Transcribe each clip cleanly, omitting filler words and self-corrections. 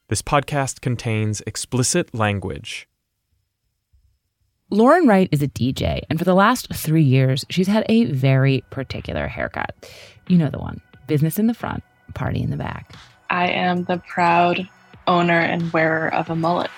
This podcast contains explicit language. Lauren Wright is a DJ, and for the last 3 years, she's had a very particular haircut. You know the one. Business in the front, party in the back. I am the proud owner and wearer of a mullet.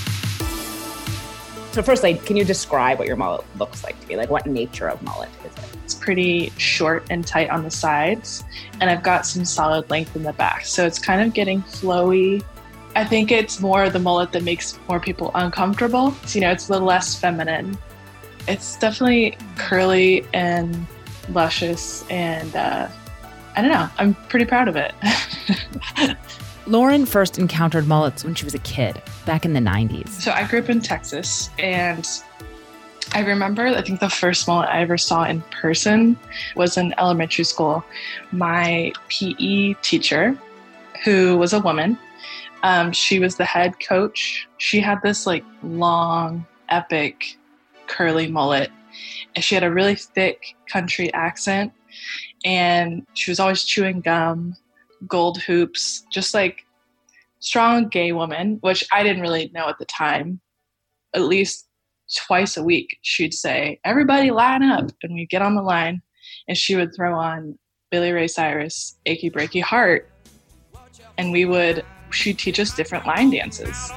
So first, can you describe what your mullet looks like to me? What nature of mullet is it? It's pretty short and tight on the sides, and I've got some solid length in the back. So it's kind of getting flowy. I think it's more the mullet that makes more people uncomfortable. So, it's a little less feminine. It's definitely curly and luscious, and I don't know. I'm pretty proud of it. Lauren first encountered mullets when she was a kid, back in the 90s. So I grew up in Texas, and I remember, I think the first mullet I ever saw in person was in elementary school. My PE teacher, who was a woman, she was the head coach. She had this long, epic, curly mullet, and she had a really thick country accent, and she was always chewing gum, gold hoops, just strong gay woman, which I didn't really know at the time. At least twice a week, she'd say, "Everybody line up," and we'd get on the line, and she would throw on Billy Ray Cyrus' "Achy Breaky Heart," and she'd teach us different line dances.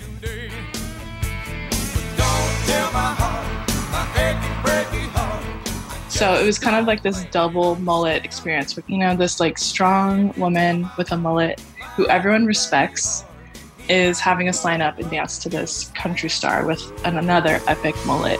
So it was kind of this double mullet experience with, this strong woman with a mullet who everyone respects is having us line up and dance to this country star with another epic mullet.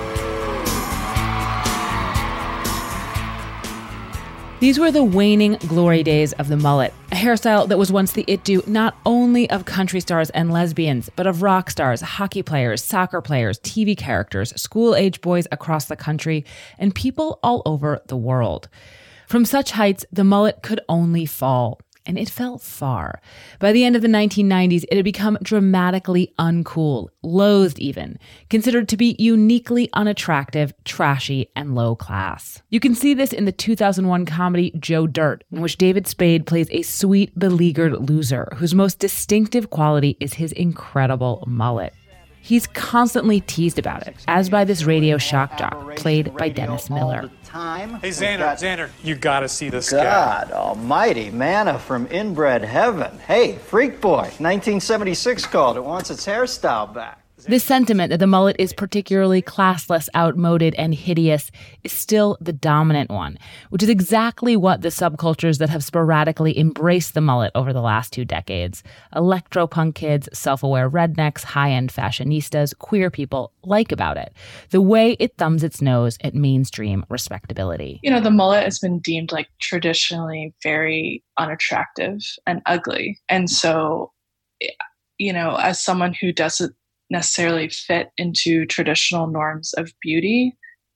These were the waning glory days of the mullet, a hairstyle that was once the it-do not only of country stars and lesbians, but of rock stars, hockey players, soccer players, TV characters, school-age boys across the country, and people all over the world. From such heights, the mullet could only fall. And it fell far. By the end of the 1990s, it had become dramatically uncool, loathed even, considered to be uniquely unattractive, trashy, and low class. You can see this in the 2001 comedy Joe Dirt, in which David Spade plays a sweet, beleaguered loser whose most distinctive quality is his incredible mullet. He's constantly teased about it, as by this radio shock jock, played by Dennis Miller. Hey, Xander, you gotta see this guy. God almighty, manna from inbred heaven. Hey, Freak Boy, 1976 called it, wants its hairstyle back. This sentiment that the mullet is particularly classless, outmoded, and hideous is still the dominant one, which is exactly what the subcultures that have sporadically embraced the mullet over the last 2 decades, electropunk kids, self-aware rednecks, high-end fashionistas, queer people, like about it, the way it thumbs its nose at mainstream respectability. The mullet has been deemed traditionally very unattractive and ugly. And so, as someone who doesn't necessarily fit into traditional norms of beauty,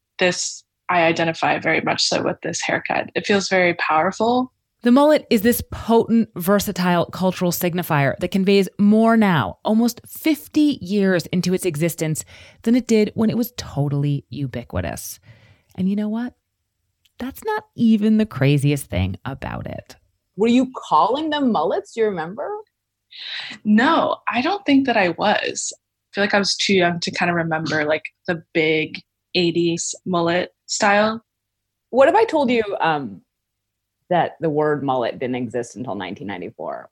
I identify very much so with this haircut. It feels very powerful. The mullet is this potent, versatile cultural signifier that conveys more now, almost 50 years into its existence, than it did when it was totally ubiquitous. And you know what? That's not even the craziest thing about it. Were you calling them mullets? Do you remember? No, I don't think that I was. I feel like I was too young to kind of remember the big 80s mullet style. What if I told you that the word mullet didn't exist until 1994?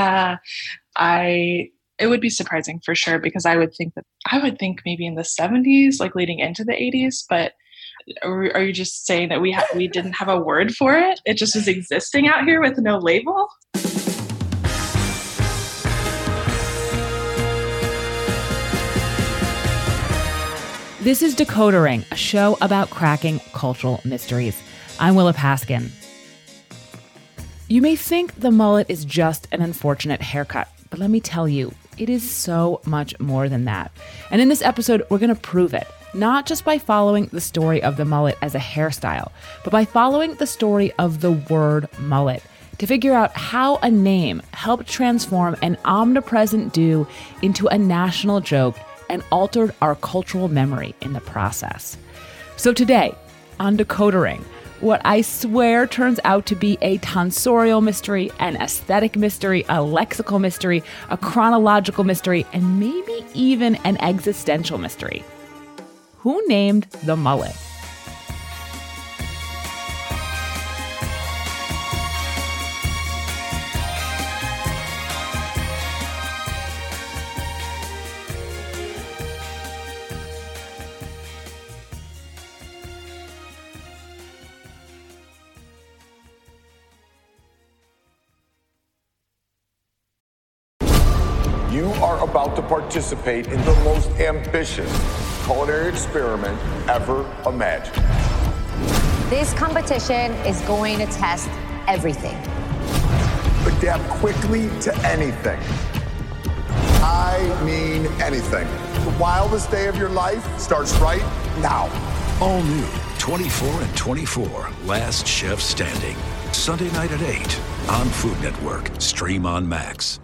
It would be surprising for sure, because I would think maybe in the 70s, leading into the 80s, but are you just saying that we didn't have a word for it? It just was existing out here with no label? This is Decoder Ring, a show about cracking cultural mysteries. I'm Willa Paskin. You may think the mullet is just an unfortunate haircut, but let me tell you, it is so much more than that. And in this episode, we're going to prove it, not just by following the story of the mullet as a hairstyle, but by following the story of the word mullet, to figure out how a name helped transform an omnipresent do into a national joke and altered our cultural memory in the process. So today, on Decoder Ring, what I swear turns out to be a tonsorial mystery, an aesthetic mystery, a lexical mystery, a chronological mystery, and maybe even an existential mystery. Who named the mullet? You are about to participate in the most ambitious culinary experiment ever imagined. This competition is going to test everything. Adapt quickly to anything. I mean anything. The wildest day of your life starts right now. All new 24 and 24, Last Chef Standing. Sunday night at 8 on Food Network. Stream on Max.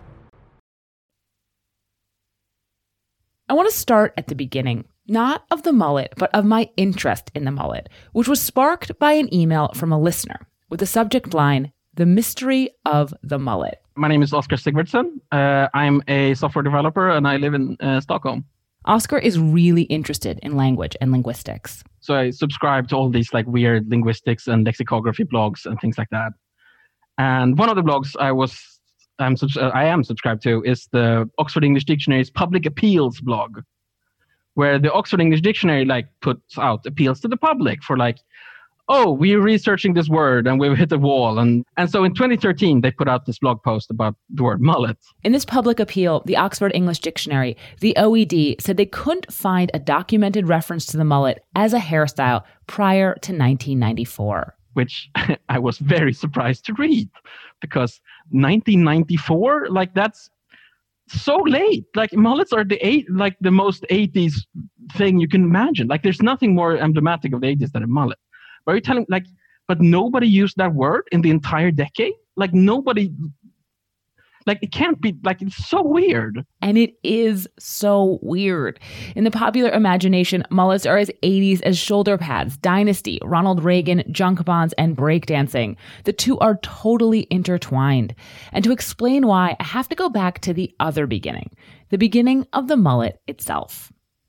I want to start at the beginning, not of the mullet, but of my interest in the mullet, which was sparked by an email from a listener with the subject line, The Mystery of the Mullet. My name is Oscar Sigvardsson. I'm a software developer and I live in Stockholm. Oscar is really interested in language and linguistics. So I subscribe to all these like weird linguistics and lexicography blogs and things like that. And one of the blogs I am subscribed to is the Oxford English Dictionary's Public Appeals blog, where the Oxford English Dictionary like puts out appeals to the public for like, oh, we're researching this word and we've hit a wall. And so in 2013, they put out this blog post about the word mullet. In this public appeal, the Oxford English Dictionary, the OED, said they couldn't find a documented reference to the mullet as a hairstyle prior to 1994. Which I was very surprised to read, because 1994, like that's so late. Like mullets are the most 80s thing you can imagine. Like there's nothing more emblematic of the 80s than a mullet. But you're telling but nobody used that word in the entire decade. Like nobody. Like, it can't be, like, it's so weird. And it is so weird. In the popular imagination, mullets are as 80s as shoulder pads, Dynasty, Ronald Reagan, junk bonds, and breakdancing. The two are totally intertwined. And to explain why, I have to go back to the other beginning, the beginning of the mullet itself.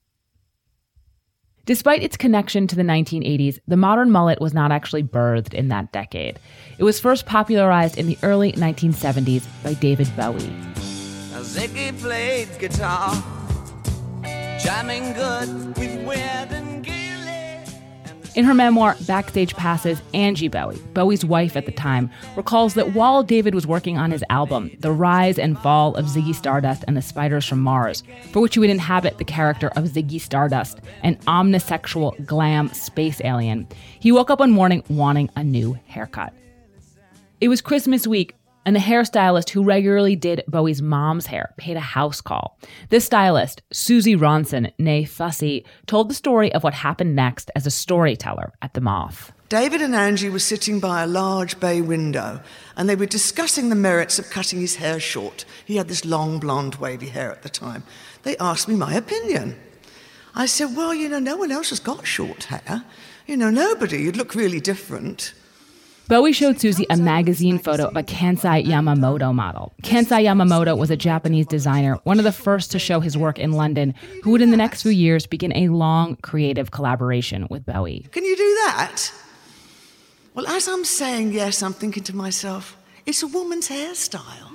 Despite its connection to the 1980s, the modern mullet was not actually birthed in that decade. It was first popularized in the early 1970s by David Bowie. Ziggy played guitar, jamming good with Weird and Gilly. In her memoir, Backstage Passes, Angie Bowie, Bowie's wife at the time, recalls that while David was working on his album, The Rise and Fall of Ziggy Stardust and the Spiders from Mars, for which he would inhabit the character of Ziggy Stardust, an omnisexual glam space alien, he woke up one morning wanting a new haircut. It was Christmas week, and the hairstylist who regularly did Bowie's mom's hair paid a house call. This stylist, Susie Ronson, née Fussy, told the story of what happened next as a storyteller at the Moth. David and Angie were sitting by a large bay window, and they were discussing the merits of cutting his hair short. He had this long, blonde, wavy hair at the time. They asked me my opinion. I said, well, no one else has got short hair. Nobody. You'd look really different. Bowie showed Susie a magazine photo of a Kansai Yamamoto model. Kansai Yamamoto was a Japanese designer, one of the first to show his work in London, who would in the next few years begin a long creative collaboration with Bowie. Can you do that? Well, as I'm saying yes, I'm thinking to myself, it's a woman's hairstyle.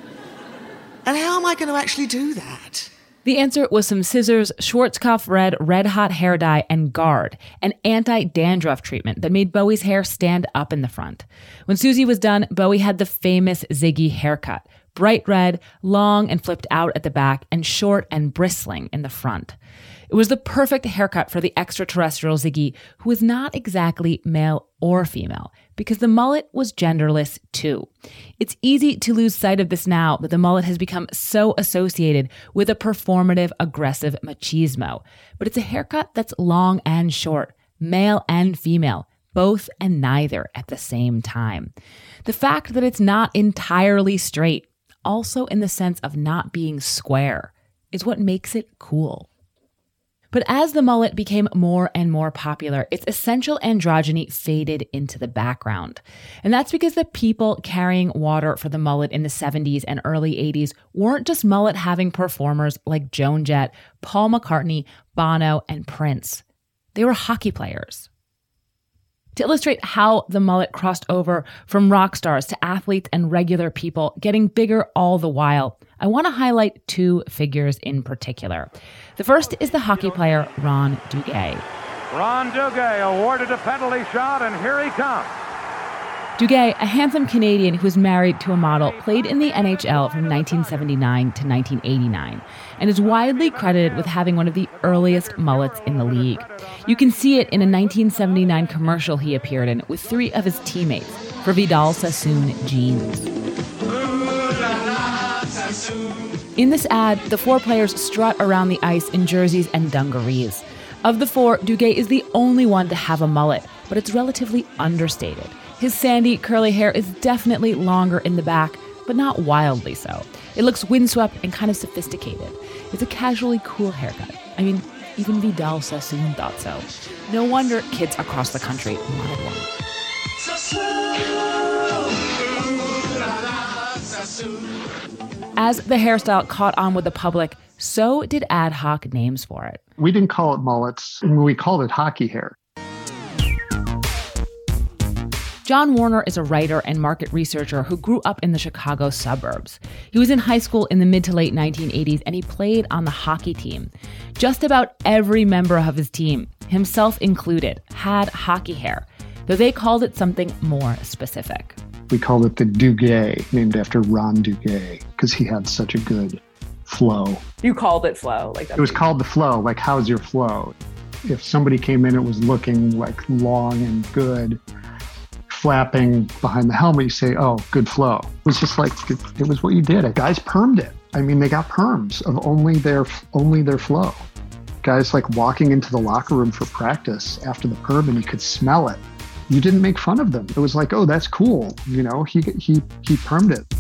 And how am I going to actually do that? The answer was some scissors, Schwarzkopf red hot hair dye, and Guard, an anti-dandruff treatment that made Bowie's hair stand up in the front. When Susie was done, Bowie had the famous Ziggy haircut, bright red, long and flipped out at the back, and short and bristling in the front. It was the perfect haircut for the extraterrestrial Ziggy, who was not exactly male or female, because the mullet was genderless too. It's easy to lose sight of this now that the mullet has become so associated with a performative, aggressive machismo. But it's a haircut that's long and short, male and female, both and neither at the same time. The fact that it's not entirely straight, also in the sense of not being square, is what makes it cool. But as the mullet became more and more popular, its essential androgyny faded into the background. And that's because the people carrying water for the mullet in the 70s and early 80s weren't just mullet-having performers like Joan Jett, Paul McCartney, Bono, and Prince. They were hockey players. To illustrate how the mullet crossed over from rock stars to athletes and regular people, getting bigger all the while, I want to highlight two figures in particular. The first is the hockey player Ron Duguay. Ron Duguay awarded a penalty shot, and here he comes. Duguay, a handsome Canadian who was married to a model, played in the NHL from 1979 to 1989 and is widely credited with having one of the earliest mullets in the league. You can see it in a 1979 commercial he appeared in with three of his teammates for Vidal Sassoon jeans. In this ad, the four players strut around the ice in jerseys and dungarees. Of the four, Duguay is the only one to have a mullet, but it's relatively understated. His sandy, curly hair is definitely longer in the back, but not wildly so. It looks windswept and kind of sophisticated. It's a casually cool haircut. I mean, even Vidal Sassoon thought so. No wonder kids across the country wanted one. As the hairstyle caught on with the public, so did ad hoc names for it. We didn't call it mullets, we called it hockey hair. John Warner is a writer and market researcher who grew up in the Chicago suburbs. He was in high school in the mid to late 1980s, and he played on the hockey team. Just about every member of his team, himself included, had hockey hair, though they called it something more specific. We called it the Duguay, named after Ron Duguay, because he had such a good flow. You called it flow? It was called the flow, like, how's your flow? If somebody came in, it was looking like long and good, flapping behind the helmet, you say, oh, good flow. It was just like, it was what you did. Guys permed it. I mean, they got perms of only their flow. Guys like walking into the locker room for practice after the perm and you could smell it. You didn't make fun of them. It was like, oh, that's cool. You know, he permed it.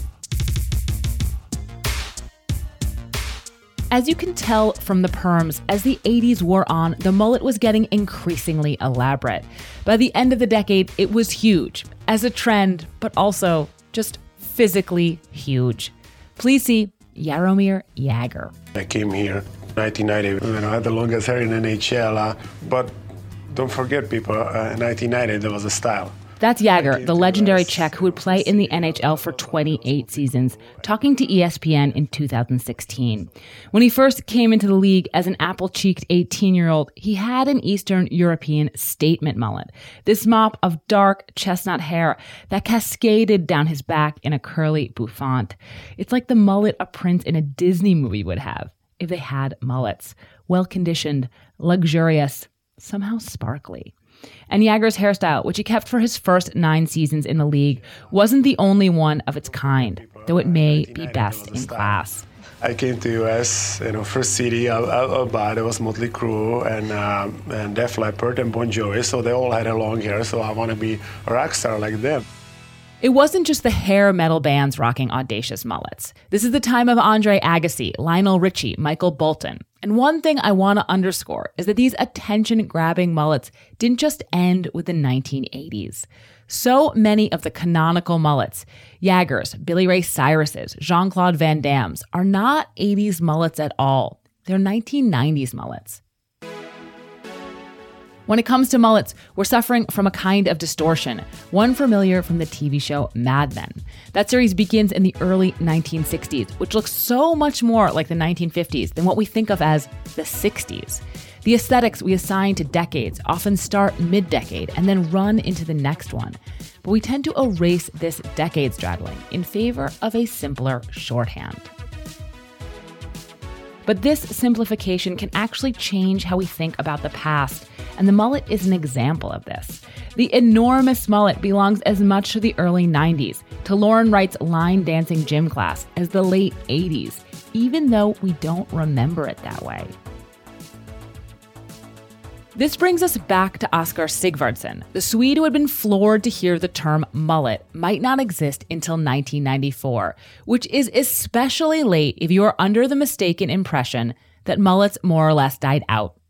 As you can tell from the perms, as the 80s wore on, the mullet was getting increasingly elaborate. By the end of the decade, it was huge, as a trend, but also just physically huge. Please see Jaromir Jagr. I came here in 1990 when I had the longest hair in NHL, but don't forget, people, in 1990 there was a style. That's Jagr, the legendary Czech who would play in the NHL for 28 seasons, talking to ESPN in 2016. When he first came into the league as an apple-cheeked 18-year-old, he had an Eastern European statement mullet, this mop of dark chestnut hair that cascaded down his back in a curly bouffant. It's like the mullet a prince in a Disney movie would have, if they had mullets. Well-conditioned, luxurious, somehow sparkly. And Jagr's hairstyle, which he kept for his first 9 seasons in the league, wasn't the only one of its kind, though it may be best in class. I came to US, first city I'll buy, there was Motley Crue and Def Leppard and Bon Jovi, so they all had a long hair, so I want to be a rock star like them. It wasn't just the hair metal bands rocking audacious mullets. This is the time of Andre Agassi, Lionel Richie, Michael Bolton. And one thing I want to underscore is that these attention-grabbing mullets didn't just end with the 1980s. So many of the canonical mullets, Jagr's, Billy Ray Cyrus's, Jean-Claude Van Damme's, are not 80s mullets at all. They're 1990s mullets. When it comes to mullets, we're suffering from a kind of distortion, one familiar from the TV show Mad Men. That series begins in the early 1960s, which looks so much more like the 1950s than what we think of as the 60s. The aesthetics we assign to decades often start mid-decade and then run into the next one. But we tend to erase this decade straddling in favor of a simpler shorthand. But this simplification can actually change how we think about the past, and the mullet is an example of this. The enormous mullet belongs as much to the early 90s, to Lauren Wright's line dancing gym class, as the late 80s, even though we don't remember it that way. This brings us back to Oscar Sigvardsson, the Swede who had been floored to hear the term mullet might not exist until 1994, which is especially late if you are under the mistaken impression that mullets more or less died out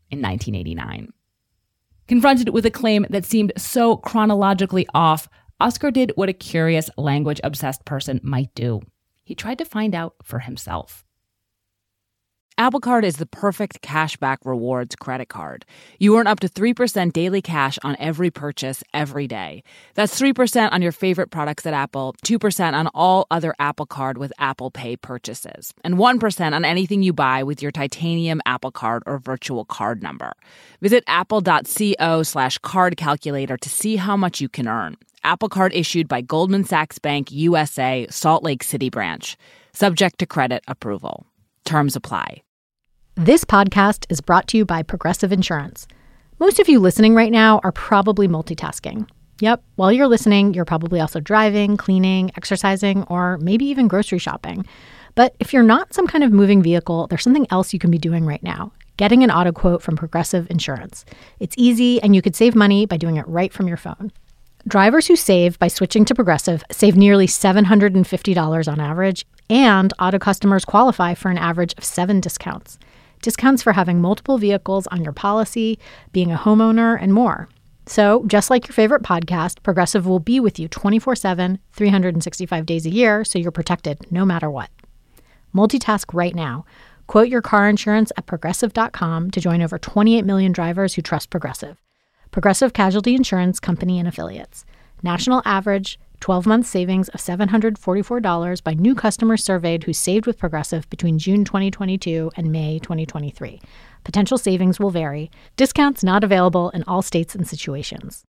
in 1989. Confronted with a claim that seemed so chronologically off, Oscar did what a curious, language-obsessed person might do. He tried to find out for himself. Apple Card is the perfect cashback rewards credit card. You earn up to 3% daily cash on every purchase every day. That's 3% on your favorite products at Apple, 2% on all other Apple Card with Apple Pay purchases, and 1% on anything you buy with your titanium Apple Card or virtual card number. Visit apple.co/card calculator to see how much you can earn. Apple Card issued by Goldman Sachs Bank USA, Salt Lake City branch. Subject to credit approval. Terms apply. This podcast is brought to you by Progressive Insurance. Most of you listening right now are probably multitasking. Yep, while you're listening, you're probably also driving, cleaning, exercising, or maybe even grocery shopping. But if you're not some kind of moving vehicle, there's something else you can be doing right now. Getting an auto quote from Progressive Insurance. It's easy, and you could save money by doing it right from your phone. Drivers who save by switching to Progressive save nearly $750 on average, and auto customers qualify for an average of 7 discounts. Discounts for having multiple vehicles on your policy, being a homeowner, and more. So, just like your favorite podcast, Progressive will be with you 24/7, 365 days a year, so you're protected no matter what. Multitask right now. Quote your car insurance at Progressive.com to join over 28 million drivers who trust Progressive. Progressive Casualty Insurance Company and Affiliates. National average 12-month savings of $744 by new customers surveyed who saved with Progressive between June 2022 and May 2023. Potential savings will vary. Discounts not available in all states and situations.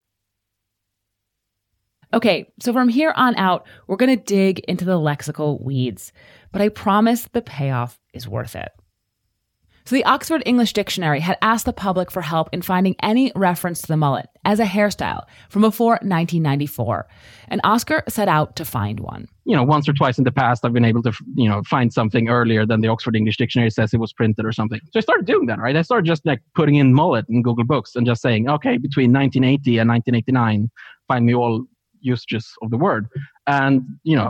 Okay, so from here on out, we're going to dig into the lexical weeds, but I promise the payoff is worth it. So the Oxford English Dictionary had asked the public for help in finding any reference to the mullet as a hairstyle from before 1994, and Oscar set out to find one. Once or twice in the past, I've been able to, find something earlier than the Oxford English Dictionary says it was printed or something. So I started doing that, right? I started just putting in mullet in Google Books and just saying, okay, between 1980 and 1989, find me all usages of the word. And,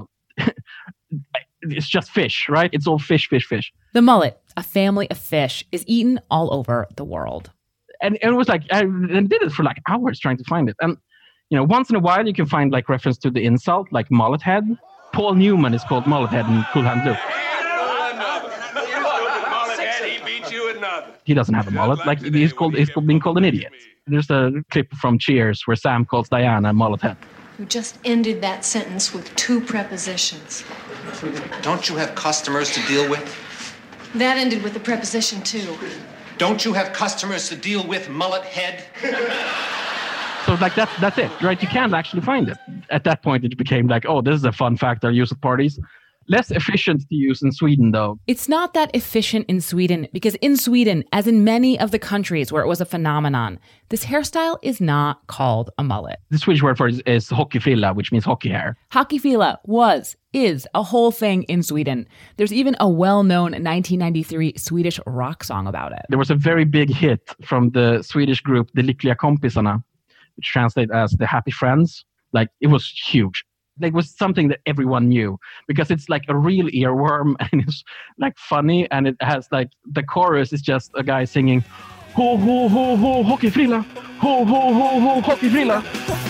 it's just fish, right? It's all fish. The mullet, a family of fish, is eaten all over the world. And it was I did it for hours trying to find it. And, once in a while you can find reference to the insult, like mullet head. Paul Newman is called mullet head in Cool Hand Luke. He doesn't have a mullet. He's being called an idiot. There's a clip from Cheers where Sam calls Diana mullet head. You just ended that sentence with 2 prepositions. Don't you have customers to deal with? That ended with a preposition, too. Don't you have customers to deal with, mullet head? So that's it, right? You can't actually find it. At that point, it became this is a fun fact I use at parties. Less efficient to use in Sweden, though. It's not that efficient in Sweden because in Sweden, as in many of the countries where it was a phenomenon, this hairstyle is not called a mullet. The Swedish word for it is hockeyfrilla, which means hockey hair. Hockeyfrilla is a whole thing in Sweden. There's even a well-known 1993 Swedish rock song about it. There was a very big hit from the Swedish group De Lyckliga Kompisarna, which translates as The Happy Friends. It was huge. It was something that everyone knew because it's a real earworm and it's funny, and it has the chorus is just a guy singing ho ho ho ho hockeyfrilla, ho ho ho ho hockeyfrilla.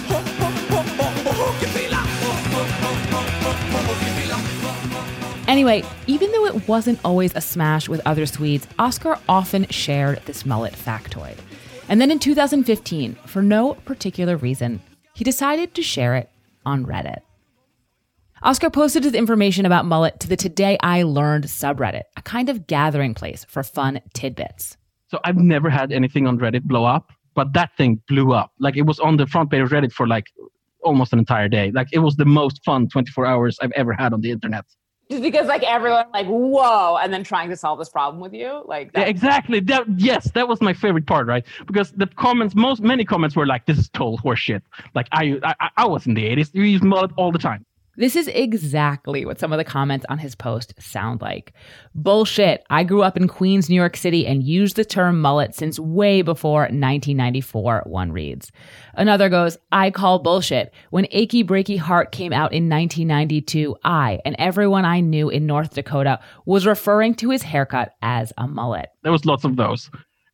Anyway, even though it wasn't always a smash with other Swedes, Oscar often shared this mullet factoid. And then in 2015, for no particular reason, he decided to share it on Reddit. Oscar posted his information about mullet to the Today I Learned subreddit, a kind of gathering place for fun tidbits. So I've never had anything on Reddit blow up, but that thing blew up. It was on the front page of Reddit for almost an entire day. It was the most fun 24 hours I've ever had on the internet. Just because everyone whoa, and then trying to solve this problem with you, Yeah, exactly. That was my favorite part, right? Because the comments, many comments were this is total horseshit. I was in the 80s. You used mullet all the time. This is exactly what some of the comments on his post sound like. Bullshit. I grew up in Queens, New York City and used the term mullet since way before 1994, one reads. Another goes, I call bullshit. When Achy Breaky Heart came out in 1992, I and everyone I knew in North Dakota was referring to his haircut as a mullet. There was lots of those.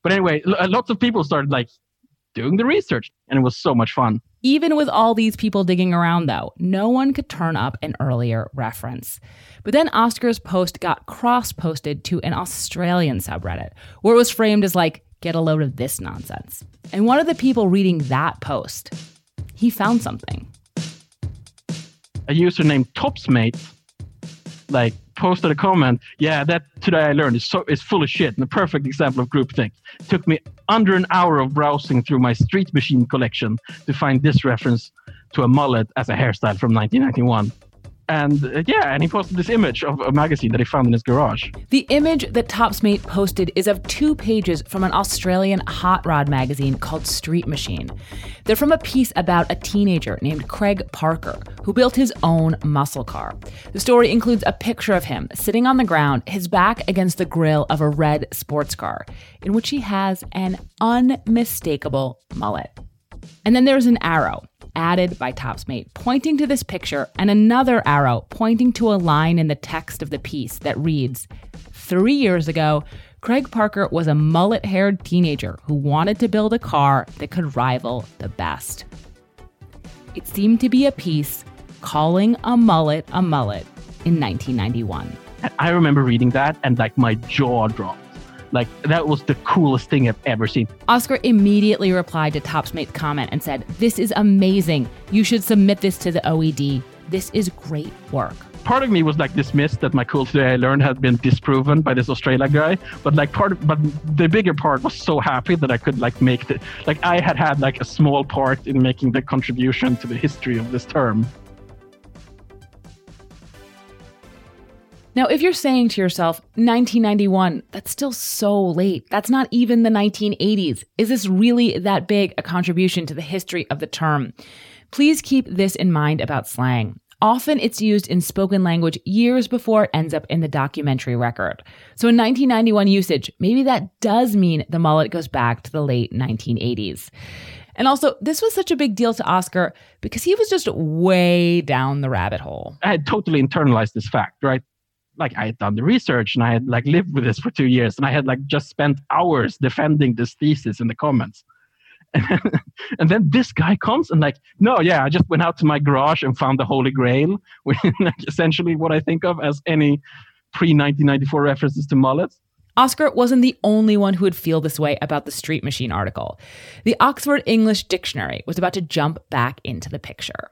But anyway, lots of people started like doing the research, and it was so much fun. Even with all these people digging around, though, no one could turn up an earlier reference. But then Oscar's post got cross-posted to an Australian subreddit, where it was framed as like, get a load of this nonsense. And one of the people reading that post, he found something. A user named Topsmate, like, posted a comment, yeah, that today I learned is full of shit and a perfect example of groupthink. It took me under an hour of browsing through my Street Machine collection to find this reference to a mullet as a hairstyle from 1991. And and he posted this image of a magazine that he found in his garage. The image that Topsmate posted is of 2 pages from an Australian hot rod magazine called Street Machine. They're from a piece about a teenager named Craig Parker, who built his own muscle car. The story includes a picture of him sitting on the ground, his back against the grille of a red sports car, in which he has an unmistakable mullet. And then there's an arrow added by Topsmate pointing to this picture, and another arrow pointing to a line in the text of the piece that reads, 3 years ago, Craig Parker was a mullet-haired teenager who wanted to build a car that could rival the best. It seemed to be a piece calling a mullet in 1991. I remember reading that and like my jaw dropped. Like, that was the coolest thing I've ever seen. Oscar immediately replied to Topsmate's comment and said, this is amazing. You should submit this to the OED. This is great work. Part of me was like dismissed that my cool today I learned had been disproven by this Australia guy. But the bigger part was so happy that I could like make I had like a small part in making the contribution to the history of this term. Now, if you're saying to yourself, 1991, that's still so late. That's not even the 1980s. Is this really that big a contribution to the history of the term? Please keep this in mind about slang. Often it's used in spoken language years before it ends up in the documentary record. So in 1991 usage, maybe that does mean the mullet goes back to the late 1980s. And also, this was such a big deal to Oscar because he was just way down the rabbit hole. I had totally internalized this fact, right? Like, I had done the research and I had like lived with this for 2 years, and I had like just spent hours defending this thesis in the comments. And then this guy comes and like, no, yeah, I just went out to my garage and found the Holy Grail, which is like essentially what I think of as any pre-1994 references to mullets. Oscar wasn't the only one who would feel this way about the Street Machine article. The Oxford English Dictionary was about to jump back into the picture.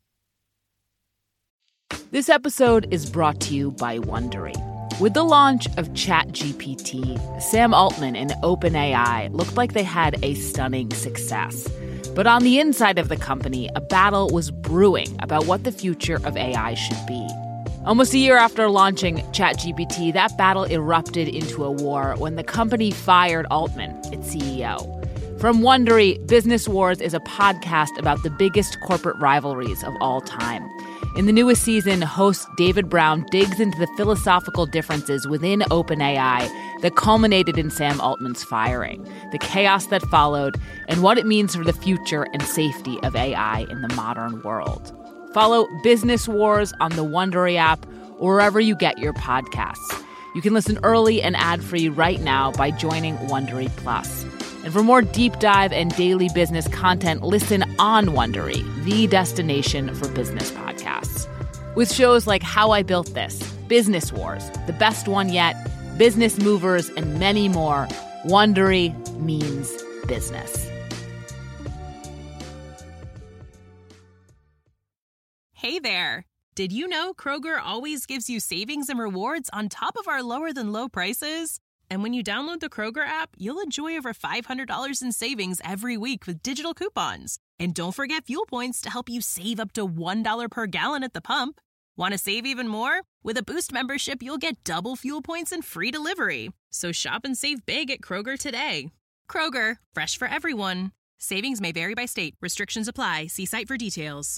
This episode is brought to you by Wondery. With the launch of ChatGPT, Sam Altman and OpenAI looked like they had a stunning success. But on the inside of the company, a battle was brewing about what the future of AI should be. Almost a year after launching ChatGPT, that battle erupted into a war when the company fired Altman, its CEO. From Wondery, Business Wars is a podcast about the biggest corporate rivalries of all time. In the newest season, host David Brown digs into the philosophical differences within OpenAI that culminated in Sam Altman's firing, the chaos that followed, and what it means for the future and safety of AI in the modern world. Follow Business Wars on the Wondery app or wherever you get your podcasts. You can listen early and ad-free right now by joining Wondery Plus. And for more deep dive and daily business content, listen on Wondery, the destination for business podcasts. With shows like How I Built This, Business Wars, The Best One Yet, Business Movers, and many more, Wondery means business. Hey there. Did you know Kroger always gives you savings and rewards on top of our lower than low prices? And when you download the Kroger app, you'll enjoy over $500 in savings every week with digital coupons. And don't forget fuel points to help you save up to $1 per gallon at the pump. Want to save even more? With a Boost membership, you'll get double fuel points and free delivery. So shop and save big at Kroger today. Kroger, fresh for everyone. Savings may vary by state. Restrictions apply. See site for details.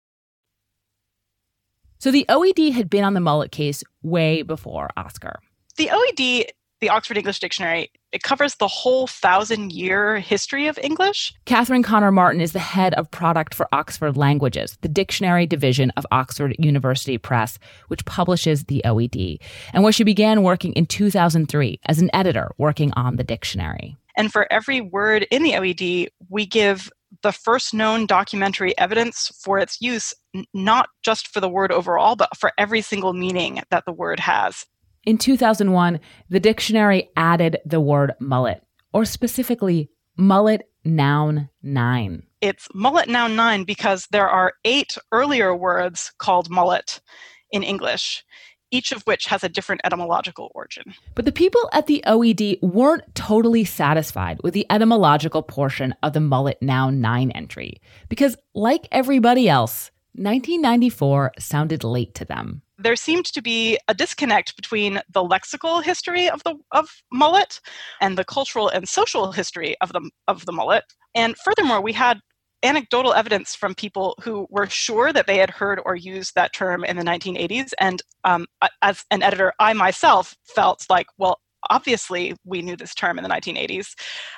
So the OED had been on the mullet case way before Oscar. The OED, the Oxford English Dictionary, it covers the whole 1,000-year history of English. Catherine Connor Martin is the head of product for Oxford Languages, the dictionary division of Oxford University Press, which publishes the OED, and where she began working in 2003 as an editor working on the dictionary. And for every word in the OED, we give the first known documentary evidence for its use, not just for the word overall, but for every single meaning that the word has. In 2001, the dictionary added the word mullet, or specifically mullet noun 9. It's mullet noun 9 because there are 8 earlier words called mullet in English, each of which has a different etymological origin. But the people at the OED weren't totally satisfied with the etymological portion of the mullet noun 9 entry, because like everybody else, 1994 sounded late to them. There seemed to be a disconnect between the lexical history of mullet and the cultural and social history of the mullet. And furthermore, we had anecdotal evidence from people who were sure that they had heard or used that term in the 1980s. And as an editor, I myself felt like, well, obviously we knew this term in the 1980s.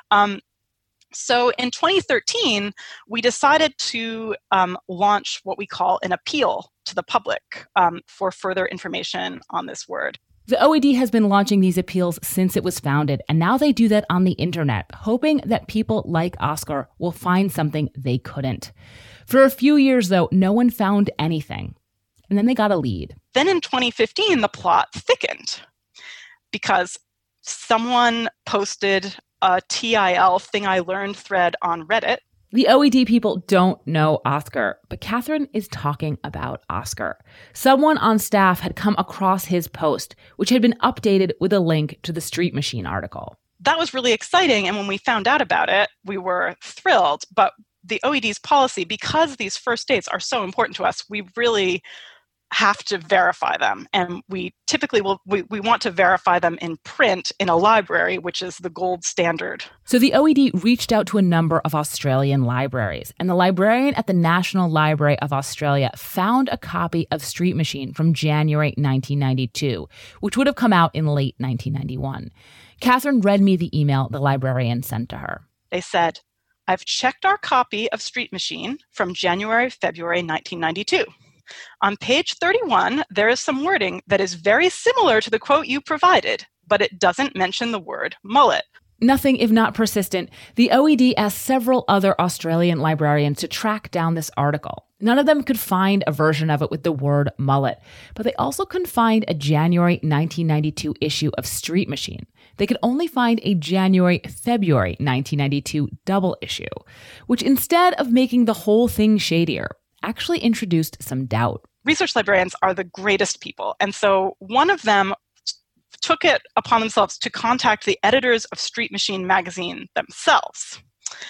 So in 2013, we decided to launch what we call an appeal to the public for further information on this word. The OED has been launching these appeals since it was founded, and now they do that on the internet, hoping that people like Oscar will find something they couldn't. For a few years, though, no one found anything. And then they got a lead. Then in 2015, the plot thickened because someone posted a TIL Thing I Learned thread on Reddit. The OED people don't know Oscar, but Catherine is talking about Oscar. Someone on staff had come across his post, which had been updated with a link to the Street Machine article. That was really exciting, and when we found out about it, we were thrilled. But the OED's policy, because these first dates are so important to us, we really have to verify them. And we typically we want to verify them in print in a library, which is the gold standard. So the OED reached out to a number of Australian libraries, and the librarian at the National Library of Australia found a copy of Street Machine from January 1992, which would have come out in late 1991. Catherine read me the email the librarian sent to her. They said, "I've checked our copy of Street Machine from February 1992. On page 31, there is some wording that is very similar to the quote you provided, but it doesn't mention the word mullet." Nothing if not persistent, the OED asked several other Australian librarians to track down this article. None of them could find a version of it with the word mullet, but they also couldn't find a January 1992 issue of Street Machine. They could only find a February 1992 double issue, which instead of making the whole thing shadier, actually introduced some doubt. Research librarians are the greatest people. And so one of them took it upon themselves to contact the editors of Street Machine magazine themselves.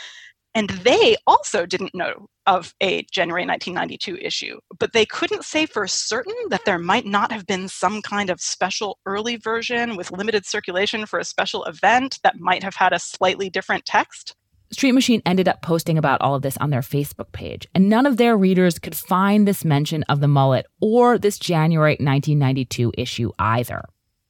And they also didn't know of a January 1992 issue, but they couldn't say for certain that there might not have been some kind of special early version with limited circulation for a special event that might have had a slightly different text. Street Machine ended up posting about all of this on their Facebook page, and none of their readers could find this mention of the mullet or this January 1992 issue either.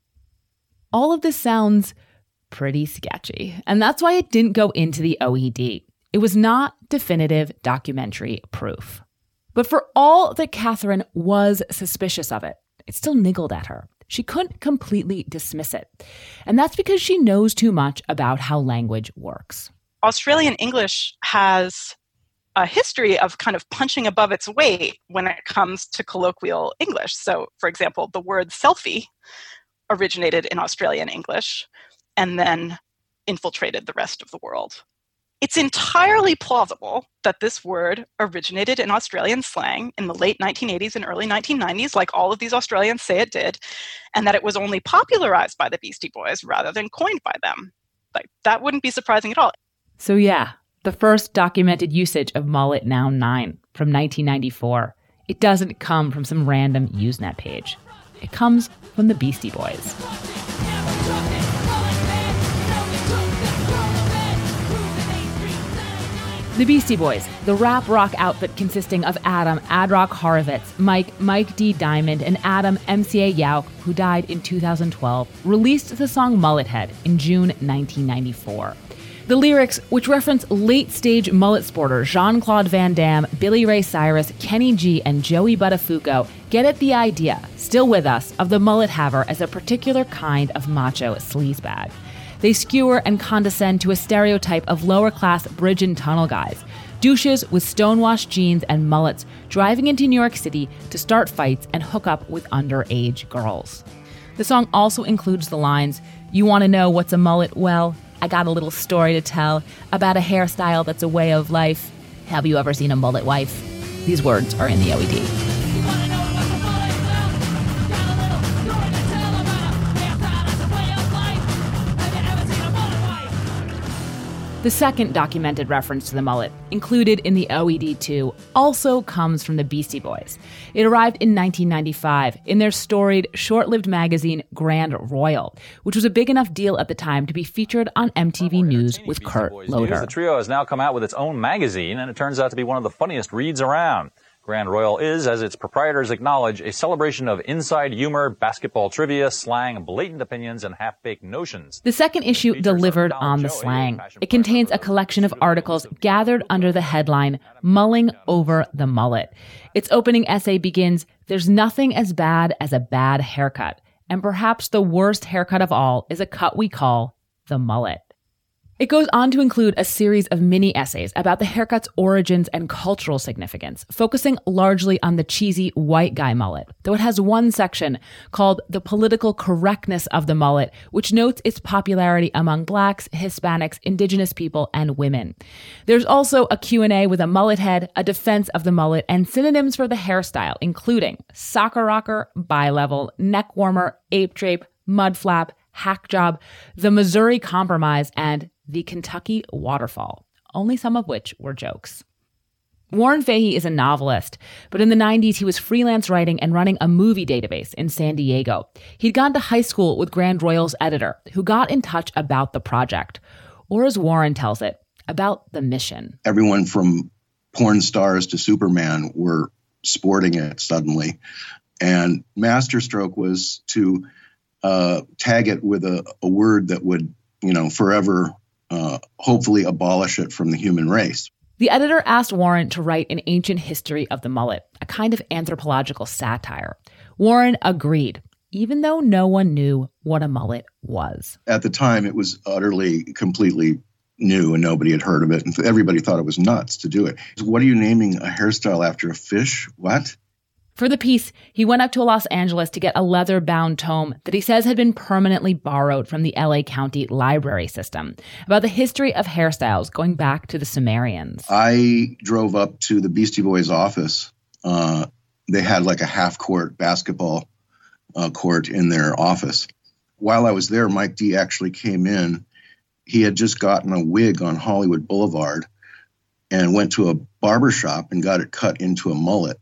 All of this sounds pretty sketchy, and that's why it didn't go into the OED. It was not definitive documentary proof. But for all that Catherine was suspicious of it, it still niggled at her. She couldn't completely dismiss it, and that's because she knows too much about how language works. Australian English has a history of kind of punching above its weight when it comes to colloquial English. So, for example, the word selfie originated in Australian English and then infiltrated the rest of the world. It's entirely plausible that this word originated in Australian slang in the late 1980s and early 1990s, like all of these Australians say it did, and that it was only popularized by the Beastie Boys rather than coined by them. Like, that wouldn't be surprising at all. So yeah, the first documented usage of mullet noun 9 from 1994. It doesn't come from some random Usenet page. It comes from the Beastie Boys. The Beastie Boys, the rap rock outfit consisting of Adam Ad Rock Horovitz, Mike D. Diamond, and Adam MCA Yauch, who died in 2012, released the song Mullet Head in June 1994. The lyrics, which reference late-stage mullet sporters Jean-Claude Van Damme, Billy Ray Cyrus, Kenny G, and Joey Buttafuoco, get at the idea, still with us, of the mullet haver as a particular kind of macho sleazebag. They skewer and condescend to a stereotype of lower-class bridge and tunnel guys, douches with stonewashed jeans and mullets driving into New York City to start fights and hook up with underage girls. The song also includes the lines, "You want to know what's a mullet? Well, I got a little story to tell about a hairstyle that's a way of life. Have you ever seen a mullet wife?" These words are in the OED. The second documented reference to the mullet, included in the OED2, also comes from the Beastie Boys. It arrived in 1995 in their storied, short-lived magazine Grand Royal, which was a big enough deal at the time to be featured on MTV News with Kurt Loder. The trio has now come out with its own magazine, and it turns out to be one of the funniest reads around. Grand Royal is, as its proprietors acknowledge, a celebration of inside humor, basketball trivia, slang, blatant opinions, and half-baked notions. The second issue delivered on the slang. It contains a collection of articles gathered under the headline, "Mulling Over the Mullet." Its opening essay begins, "There's nothing as bad as a bad haircut, and perhaps the worst haircut of all is a cut we call the mullet." It goes on to include a series of mini-essays about the haircut's origins and cultural significance, focusing largely on the cheesy white guy mullet, though it has one section called The Political Correctness of the Mullet, which notes its popularity among Blacks, Hispanics, Indigenous people, and women. There's also a Q&A with a mullet head, a defense of the mullet, and synonyms for the hairstyle, including soccer rocker, bi-level, neck warmer, ape drape, mud flap, hack job, the Missouri Compromise, and the Kentucky Waterfall, only some of which were jokes. Warren Fahey is a novelist, but in the 90s he was freelance writing and running a movie database in San Diego. He'd gone to high school with Grand Royal's editor, who got in touch about the project, or as Warren tells it, about the mission. Everyone from porn stars to Superman were sporting it suddenly, and masterstroke was to tag it with a word that would, forever hopefully abolish it from the human race. The editor asked Warren to write an ancient history of the mullet, a kind of anthropological satire. Warren agreed, even though no one knew what a mullet was. At the time, it was utterly, completely new and nobody had heard of it. And everybody thought it was nuts to do it. What are you naming a hairstyle after a fish? What? For the piece, he went up to Los Angeles to get a leather-bound tome that he says had been permanently borrowed from the LA County library system about the history of hairstyles going back to the Sumerians. I drove up to the Beastie Boys office. They had like a half-court basketball court in their office. While I was there, Mike D actually came in. He had just gotten a wig on Hollywood Boulevard and went to a barbershop and got it cut into a mullet.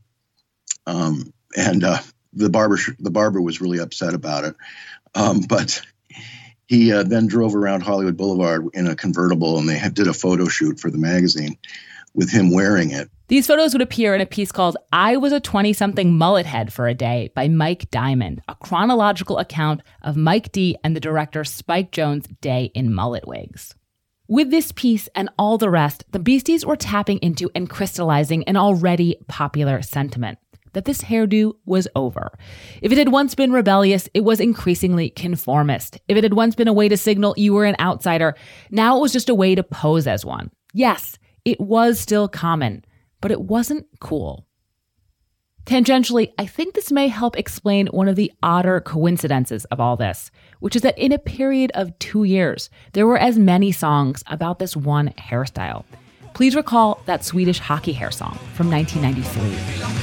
The barber was really upset about it. But he then drove around Hollywood Boulevard in a convertible, and they did a photo shoot for the magazine with him wearing it. These photos would appear in a piece called "I Was a 20-something Mullet Head for a Day" by Mike Diamond, a chronological account of Mike D and the director Spike Jonze' day in mullet wigs. With this piece and all the rest, the Beasties were tapping into and crystallizing an already popular sentiment, that this hairdo was over. If it had once been rebellious, it was increasingly conformist. If it had once been a way to signal you were an outsider, now it was just a way to pose as one. Yes, it was still common, but it wasn't cool. Tangentially, I think this may help explain one of the odder coincidences of all this, which is that in a period of 2 years, there were as many songs about this one hairstyle. Please recall that Swedish hockey hair song from 1993.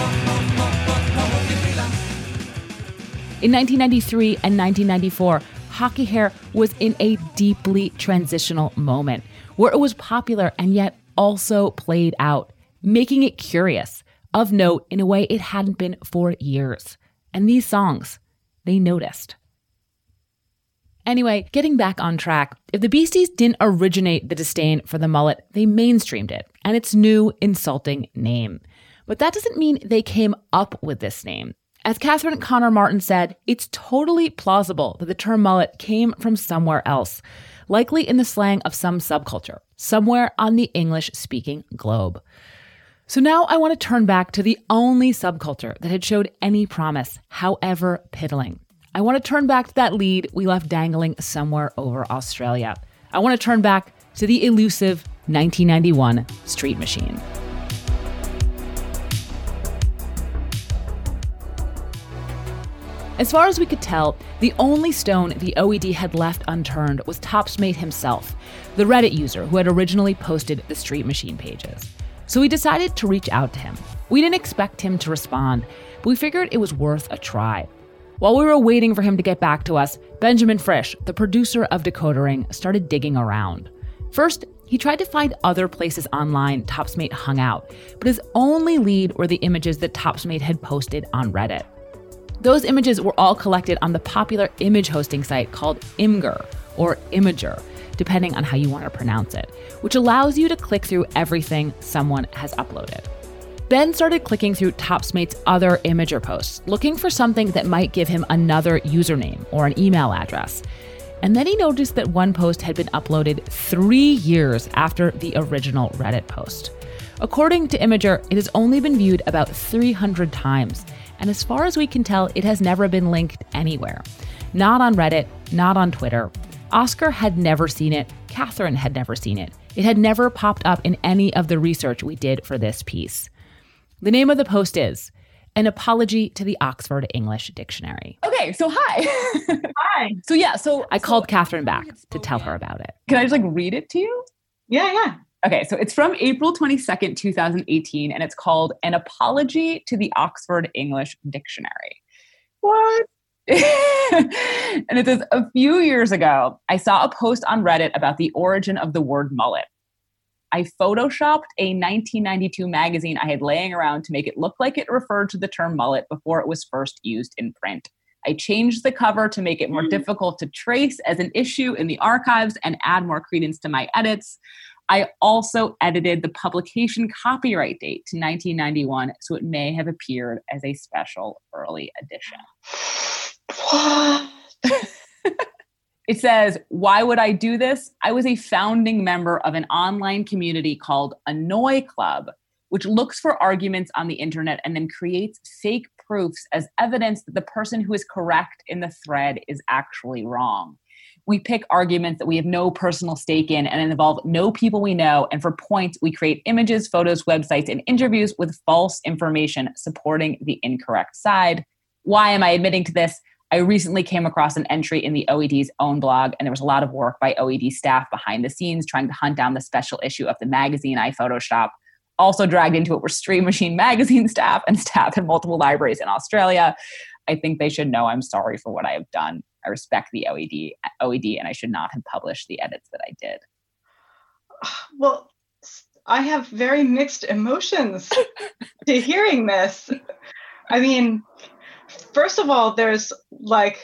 In 1993 and 1994, hockey hair was in a deeply transitional moment where it was popular and yet also played out, making it curious, of note in a way it hadn't been for years. And these songs, they noticed. Anyway, getting back on track, if the Beasties didn't originate the disdain for the mullet, they mainstreamed it and its new insulting name. But that doesn't mean they came up with this name. As Catherine Connor Martin said, it's totally plausible that the term mullet came from somewhere else, likely in the slang of some subculture, somewhere on the English-speaking globe. So now I want to turn back to the only subculture that had showed any promise, however piddling. I want to turn back to that lead we left dangling somewhere over Australia. I want to turn back to the elusive 1991 Street Machine. As far as we could tell, the only stone the OED had left unturned was Topsmate himself, the Reddit user who had originally posted the Street Machine pages. So we decided to reach out to him. We didn't expect him to respond, but we figured it was worth a try. While we were waiting for him to get back to us, Benjamin Frisch, the producer of Decoder Ring, started digging around. First, he tried to find other places online Topsmate hung out, but his only lead were the images that Topsmate had posted on Reddit. Those images were all collected on the popular image hosting site called Imgur, or Imager, depending on how you want to pronounce it, which allows you to click through everything someone has uploaded. Ben started clicking through Topsmate's other Imager posts, looking for something that might give him another username or an email address. And then he noticed that one post had been uploaded 3 years after the original Reddit post. According to Imager, it has only been viewed about 300 times, and as far as we can tell, it has never been linked anywhere. Not on Reddit, not on Twitter. Oscar had never seen it. Catherine had never seen it. It had never popped up in any of the research we did for this piece. The name of the post is An Apology to the Oxford English Dictionary. Okay, so hi. Hi. So I called Catherine back to tell her about it. Can I just read it to you? Yeah. Okay, so it's from April 22nd, 2018, and it's called An Apology to the Oxford English Dictionary. What? And it says, a few years ago, I saw a post on Reddit about the origin of the word mullet. I photoshopped a 1992 magazine I had laying around to make it look like it referred to the term mullet before it was first used in print. I changed the cover to make it more difficult to trace as an issue in the archives and add more credence to my edits. I also edited the publication copyright date to 1991, so it may have appeared as a special early edition. What? It says, why would I do this? I was a founding member of an online community called Annoy Club, which looks for arguments on the internet and then creates fake proofs as evidence that the person who is correct in the thread is actually wrong. We pick arguments that we have no personal stake in and involve no people we know. And for points, we create images, photos, websites, and interviews with false information supporting the incorrect side. Why am I admitting to this? I recently came across an entry in the OED's own blog, and there was a lot of work by OED staff behind the scenes trying to hunt down the special issue of the magazine I photoshopped. Also dragged into it were Street Machine magazine staff and staff in multiple libraries in Australia. I think they should know I'm sorry for what I have done. I respect the OED, and I should not have published the edits that I did. Well, I have very mixed emotions to hearing this. I mean, first of all, there's like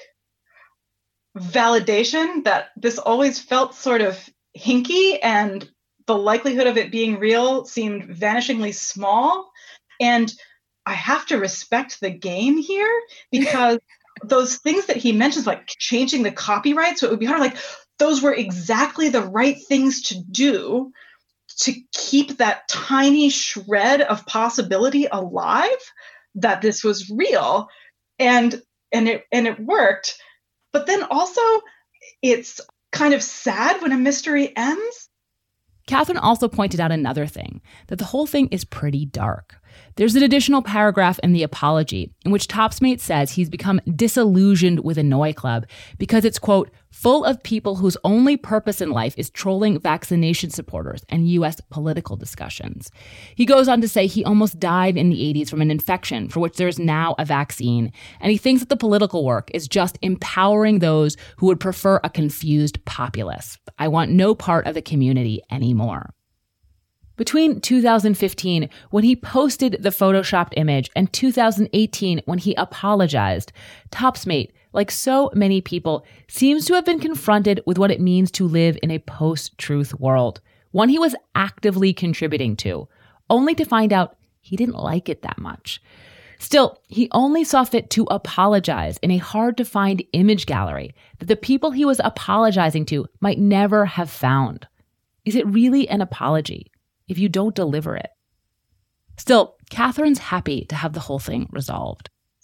validation that this always felt sort of hinky, and the likelihood of it being real seemed vanishingly small. And I have to respect the game here, because those things that he mentions, like changing the copyright so it would be hard, like those were exactly the right things to do to keep that tiny shred of possibility alive that this was real. And it worked. But then also it's kind of sad when a mystery ends. Catherine also pointed out another thing, that the whole thing is pretty dark. There's an additional paragraph in the apology in which Topsmate says he's become disillusioned with Annoy Club because it's, quote, full of people whose only purpose in life is trolling vaccination supporters and U.S. political discussions. He goes on to say he almost died in the 80s from an infection for which there is now a vaccine, and he thinks that the political work is just empowering those who would prefer a confused populace. I want no part of the community anymore. Between 2015, when he posted the photoshopped image, and 2018, when he apologized, Topsmate, like so many people, seems to have been confronted with what it means to live in a post-truth world, one he was actively contributing to, only to find out he didn't like it that much. Still, he only saw fit to apologize in a hard-to-find image gallery that the people he was apologizing to might never have found. Is it really an apology if you don't deliver it? Still, Catherine's happy to have the whole thing resolved.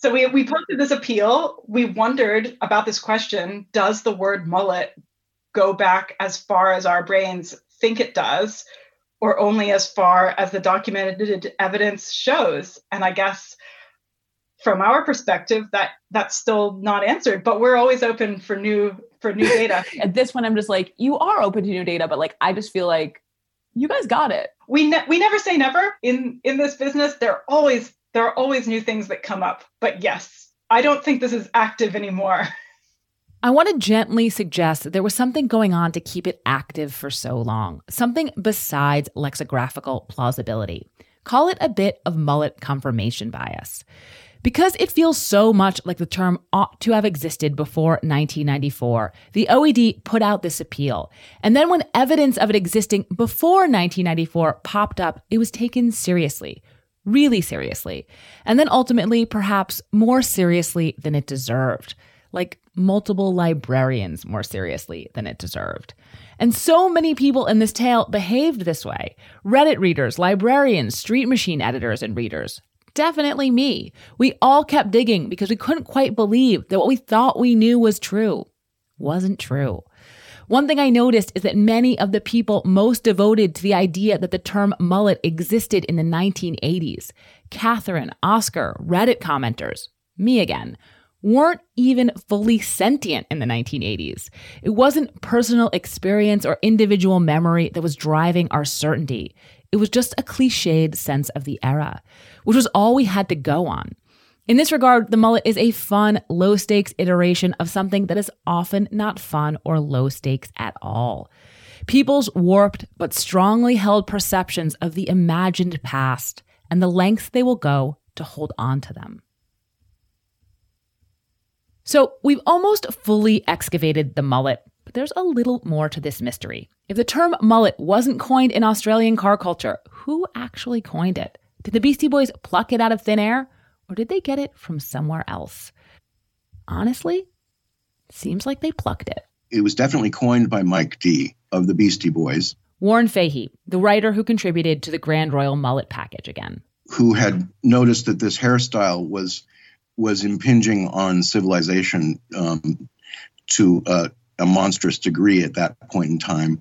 So we posted this appeal. We wondered about this question. Does the word mullet go back as far as our brains think it does, or only as far as the documented evidence shows? And I guess from our perspective, that's still not answered, but we're always open for new data. At this point, I'm just like, you are open to new data, but like, I just feel like you guys got it. We never say never in this business. There are always new things that come up. But yes, I don't think this is active anymore. I want to gently suggest that there was something going on to keep it active for so long, something besides lexicographical plausibility. Call it a bit of mullet confirmation bias. Because it feels so much like the term ought to have existed before 1994, the OED put out this appeal. And then when evidence of it existing before 1994 popped up, it was taken seriously, really seriously. And then ultimately, perhaps more seriously than it deserved. Like multiple librarians more seriously than it deserved. And so many people in this tale behaved this way. Reddit readers, librarians, Street Machine editors and readers. Definitely me. We all kept digging because we couldn't quite believe that what we thought we knew was true wasn't true. One thing I noticed is that many of the people most devoted to the idea that the term mullet existed in the 1980s, Catherine, Oscar, Reddit commenters, me again, weren't even fully sentient in the 1980s. It wasn't personal experience or individual memory that was driving our certainty. It was just a cliched sense of the era, which was all we had to go on. In this regard, the mullet is a fun, low-stakes iteration of something that is often not fun or low stakes at all. People's warped but strongly held perceptions of the imagined past and the lengths they will go to hold on to them. So we've almost fully excavated the mullet, but there's a little more to this mystery. If the term mullet wasn't coined in Australian car culture, who actually coined it? Did the Beastie Boys pluck it out of thin air, or did they get it from somewhere else? Honestly, seems like they plucked it. It was definitely coined by Mike D of the Beastie Boys. Warren Fahey, the writer who contributed to the Grand Royal Mullet package again. Who had noticed that this hairstyle was impinging on civilization to a monstrous degree at that point in time.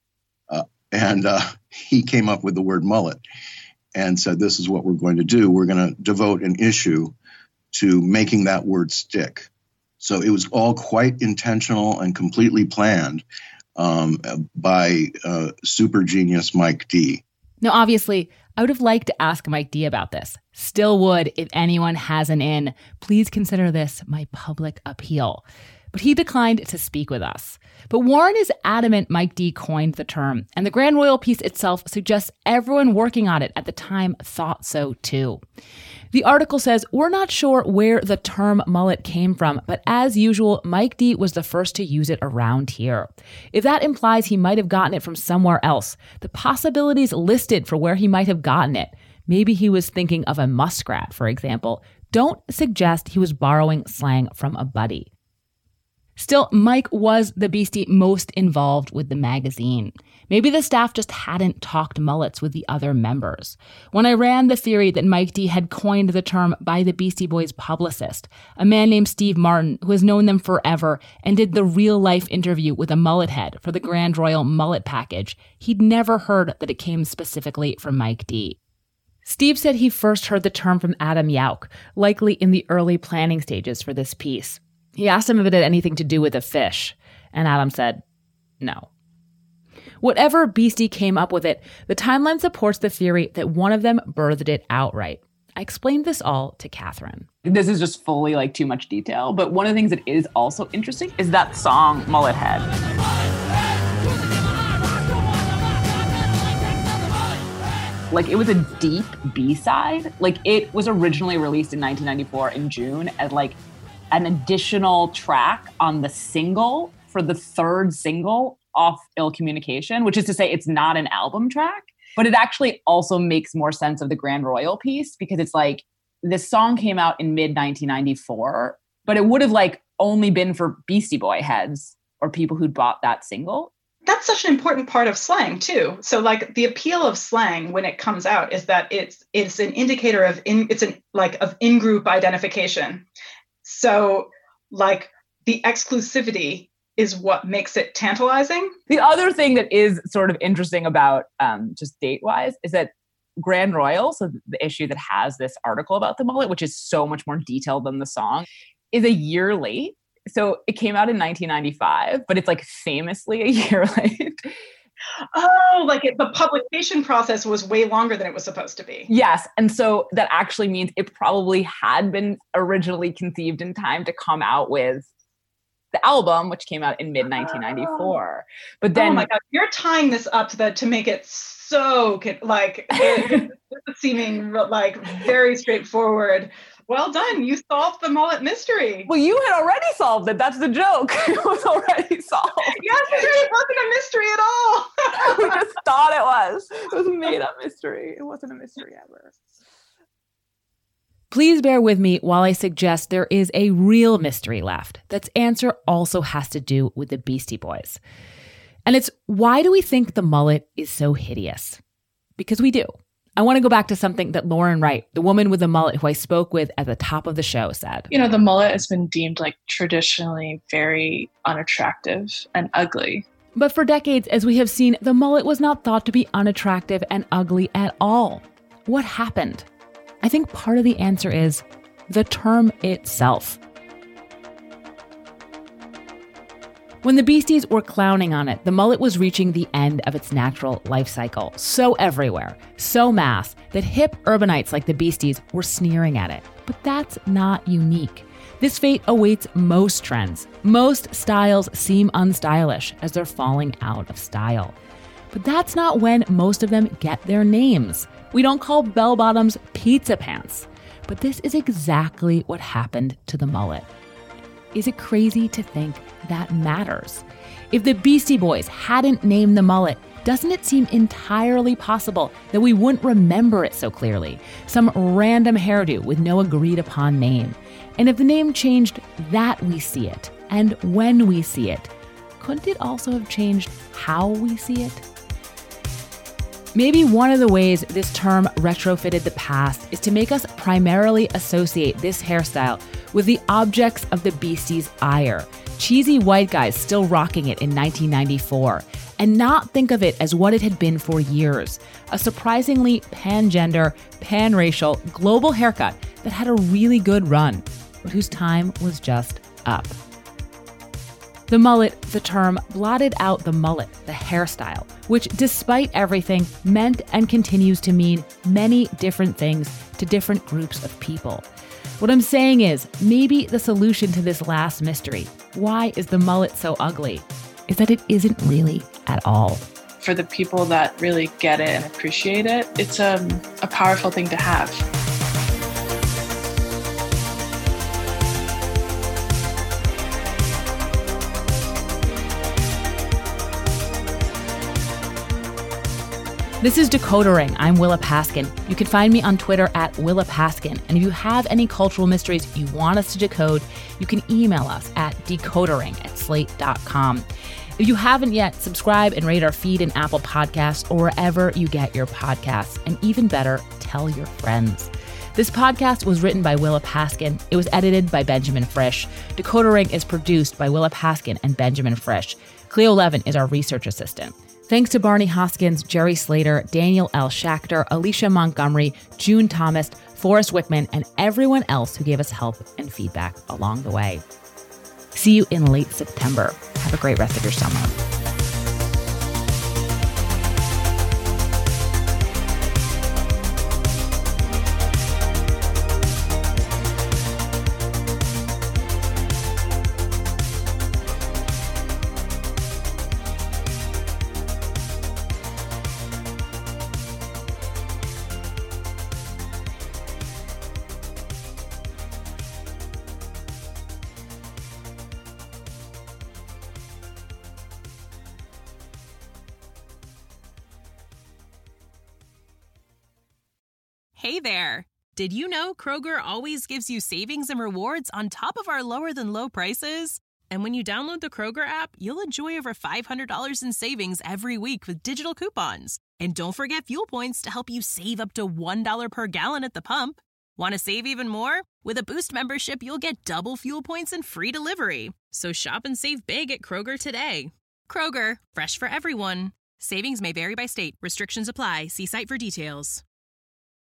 And he came up with the word mullet and said, this is what we're going to do. We're going to devote an issue to making that word stick. So it was all quite intentional and completely planned by super genius Mike D. Now, obviously, I would have liked to ask Mike D about this. Still would, if anyone has an in. Please consider this my public appeal. But he declined to speak with us. But Warren is adamant Mike D coined the term, and the Grand Royal piece itself suggests everyone working on it at the time thought so too. The article says, we're not sure where the term mullet came from, but as usual, Mike D was the first to use it around here. If that implies he might have gotten it from somewhere else, the possibilities listed for where he might have gotten it, maybe he was thinking of a muskrat, for example, don't suggest he was borrowing slang from a buddy. Still, Mike was the Beastie most involved with the magazine. Maybe the staff just hadn't talked mullets with the other members. When I ran the theory that Mike D had coined the term by the Beastie Boys publicist, a man named Steve Martin, who has known them forever and did the real-life interview with a mullet head for the Grand Royal Mullet package, he'd never heard that it came specifically from Mike D. Steve said he first heard the term from Adam Yauch, likely in the early planning stages for this piece. He asked him if it had anything to do with a fish, and Adam said, no. Whatever Beastie came up with it, the timeline supports the theory that one of them birthed it outright. I explained this all to Catherine. This is just fully like too much detail, but one of the things that is also interesting is that song, Mullet Head. Like, it was a deep B-side. Like, it was originally released in 1994 in June as like an additional track on the single for the third single off Ill Communication, which is to say it's not an album track, but it actually also makes more sense of the Grand Royal piece because it's like this song came out in mid 1994, but it would have like only been for Beastie Boy heads or people who'd bought that single. that's such an important part of slang too. So like the appeal of slang when it comes out is that it's an indicator of in-group identification. So like the exclusivity is what makes it tantalizing. The other thing that is sort of interesting about just date-wise is that Grand Royal, so the issue that has this article about the mullet, which is so much more detailed than the song, is a year late. So it came out in 1995, but it's like famously a year late. Oh, like the publication process was way longer than it was supposed to be. Yes. And so that actually means it probably had been originally conceived in time to come out with the album, which came out in mid-1994. But then, oh my God, you're tying this up to make it so like seeming like very straightforward. Well done. You solved the mullet mystery. Well, you had already solved it. That's the joke. It was already solved. Yes, it wasn't a mystery at all. We just thought it was. It was a made-up mystery. It wasn't a mystery ever. Please bear with me while I suggest there is a real mystery left. That's answer also has to do with the Beastie Boys. And it's, why do we think the mullet is so hideous? Because we do. I want to go back to something that Lauren Wright, the woman with the mullet who I spoke with at the top of the show, said. You know, the mullet has been deemed like traditionally very unattractive and ugly. But for decades, as we have seen, the mullet was not thought to be unattractive and ugly at all. What happened? I think part of the answer is the term itself. When the Beasties were clowning on it, the mullet was reaching the end of its natural life cycle. So everywhere, so mass, that hip urbanites like the Beasties were sneering at it. But that's not unique. This fate awaits most trends. Most styles seem unstylish as they're falling out of style. But that's not when most of them get their names. We don't call bell-bottoms pizza pants. But this is exactly what happened to the mullet. Is it crazy to think that matters? If the Beastie Boys hadn't named the mullet, doesn't it seem entirely possible that we wouldn't remember it so clearly? Some random hairdo with no agreed upon name. And if the name changed that we see it, and when we see it, couldn't it also have changed how we see it? Maybe one of the ways this term retrofitted the past is to make us primarily associate this hairstyle with the objects of the Beasties' ire, cheesy white guys still rocking it in 1994, and not think of it as what it had been for years, a surprisingly pan-gender, pan-racial, global haircut that had a really good run, but whose time was just up. The mullet, the term, blotted out the mullet, the hairstyle, which despite everything meant and continues to mean many different things to different groups of people. What I'm saying is, maybe the solution to this last mystery, why is the mullet so ugly, is that it isn't really at all. For the people that really get it and appreciate it, it's a powerful thing to have. This is Decoder Ring. I'm Willa Paskin. You can find me on Twitter at Willa Paskin. And if you have any cultural mysteries you want us to decode, you can email us at decodering@slate.com. If you haven't yet, subscribe and rate our feed in Apple Podcasts or wherever you get your podcasts. And even better, tell your friends. This podcast was written by Willa Paskin. It was edited by Benjamin Frisch. Decoder Ring is produced by Willa Paskin and Benjamin Frisch. Cleo Levin is our research assistant. Thanks to Barney Hoskins, Jerry Slater, Daniel L. Schachter, Alicia Montgomery, June Thomas, Forrest Wickman, and everyone else who gave us help and feedback along the way. See you in late September. Have a great rest of your summer. Hey there! Did you know Kroger always gives you savings and rewards on top of our lower-than-low prices? And when you download the Kroger app, you'll enjoy over $500 in savings every week with digital coupons. And don't forget fuel points to help you save up to $1 per gallon at the pump. Want to save even more? With a Boost membership, you'll get double fuel points and free delivery. So shop and save big at Kroger today. Kroger, fresh for everyone. Savings may vary by state. Restrictions apply. See site for details.